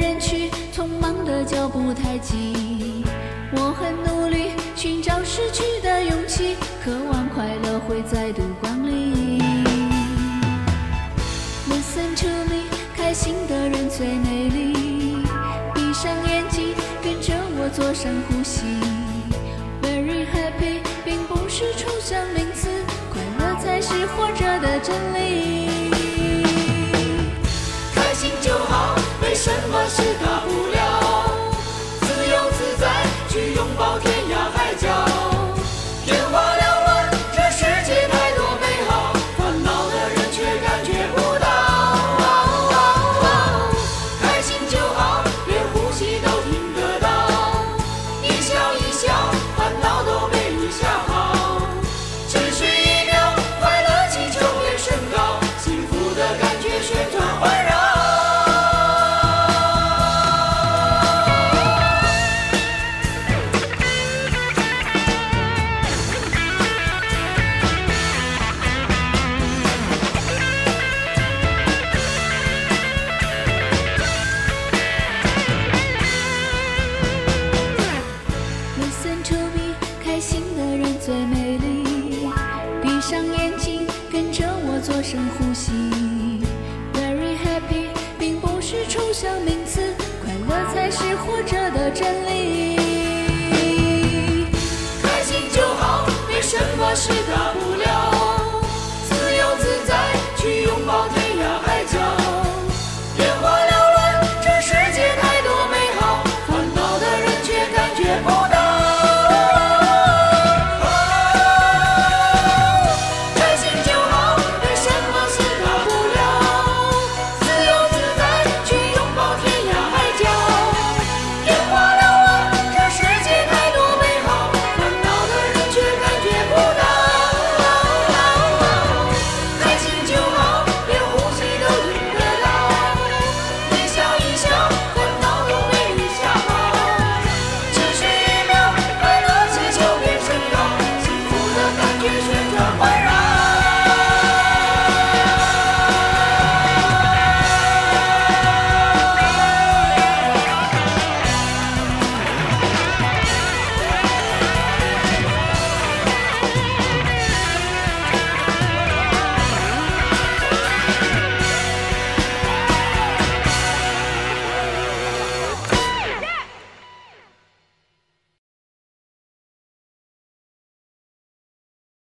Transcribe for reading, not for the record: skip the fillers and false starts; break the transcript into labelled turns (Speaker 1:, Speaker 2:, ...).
Speaker 1: 人群，匆忙的脚步太急。我很努力寻找失去的勇气，渴望快乐会再度光临。Listen to me， 开心的人最美丽。闭上眼睛，跟着我做深呼吸。Very happy， 并不是抽象名词，快乐才是活着的真理。开心就好，没什么是大不了。自由自在，去拥抱天涯海角。眼花缭乱，这世界太多美好，烦恼的人却感觉不到。开心就好，连呼吸都听得到。一笑一笑，烦恼都被你吓跑。只需1秒，快乐气球变升高，幸福的感觉旋转环绕。Listen to me， 开心的人最美丽。闭上眼睛，跟着我做深呼吸。Very happy， 并不是抽象名词，快乐才是活着的真理。开心就好，没什么是大不了。